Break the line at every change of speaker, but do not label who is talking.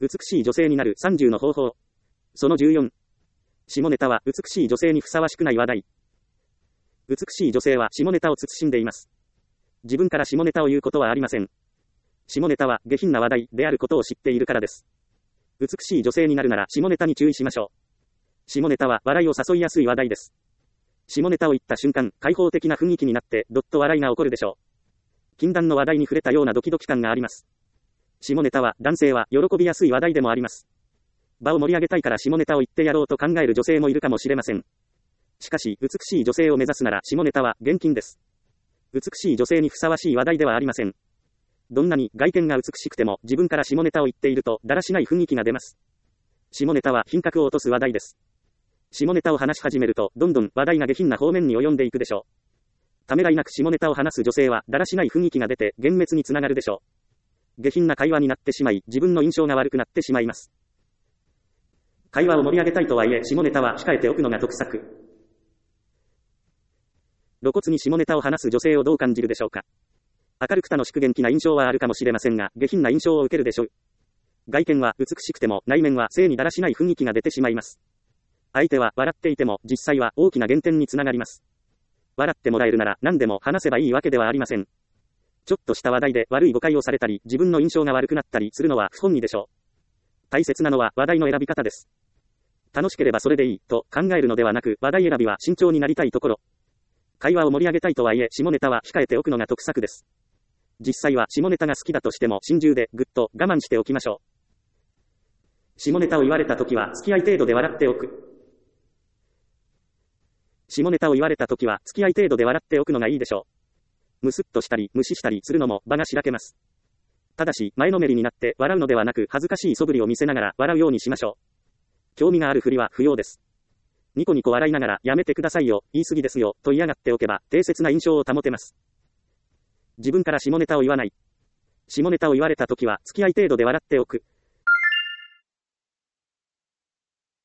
美しい女性になる30の方法。その14。下ネタは美しい女性にふさわしくない話題。美しい女性は下ネタを慎んでいます。自分から下ネタを言うことはありません。下ネタは下品な話題であることを知っているからです。美しい女性になるなら下ネタに注意しましょう。下ネタは笑いを誘いやすい話題です。下ネタを言った瞬間、開放的な雰囲気になって、どっと笑いが起こるでしょう。禁断の話題に触れたようなドキドキ感があります。下ネタは、男性は喜びやすい話題でもあります。場を盛り上げたいから下ネタを言ってやろうと考える女性もいるかもしれません。しかし、美しい女性を目指すなら下ネタは厳禁です。美しい女性にふさわしい話題ではありません。どんなに外見が美しくても自分から下ネタを言っているとだらしない雰囲気が出ます。下ネタは品格を落とす話題です。下ネタを話し始めるとどんどん話題が下品な方面に及んでいくでしょう。ためらいなく下ネタを話す女性はだらしない雰囲気が出て幻滅につながるでしょう。下品な会話になってしまい自分の印象が悪くなってしまいます。会話を盛り上げたいとはいえ下ネタは控えておくのが得策。露骨に下ネタを話す女性をどう感じるでしょうか。明るく楽しく元気な印象はあるかもしれませんが、下品な印象を受けるでしょう。外見は美しくても内面は性にだらしない雰囲気が出てしまいます。相手は笑っていても実際は大きな減点につながります。笑ってもらえるなら何でも話せばいいわけではありません。ちょっとした話題で悪い誤解をされたり自分の印象が悪くなったりするのは不本意でしょう。大切なのは話題の選び方です。楽しければそれでいいと考えるのではなく、話題選びは慎重になりたいところ。会話を盛り上げたいとはいえ下ネタは控えておくのが得策です。実際は下ネタが好きだとしても心中でぐっと我慢しておきましょう。下ネタを言われたときは付き合い程度で笑っておく。下ネタを言われたときは付き合い程度で笑っておくのがいいでしょう。むすっとしたり無視したりするのも場がしらけます。ただし前のめりになって笑うのではなく恥ずかしい素振りを見せながら笑うようにしましょう。興味があるふりは不要です。ニコニコ笑いながらやめてくださいよ、言い過ぎですよと嫌がっておけば定説な印象を保てます。自分から下ネタを言わない。下ネタを言われたときは付き合い程度で笑っておく。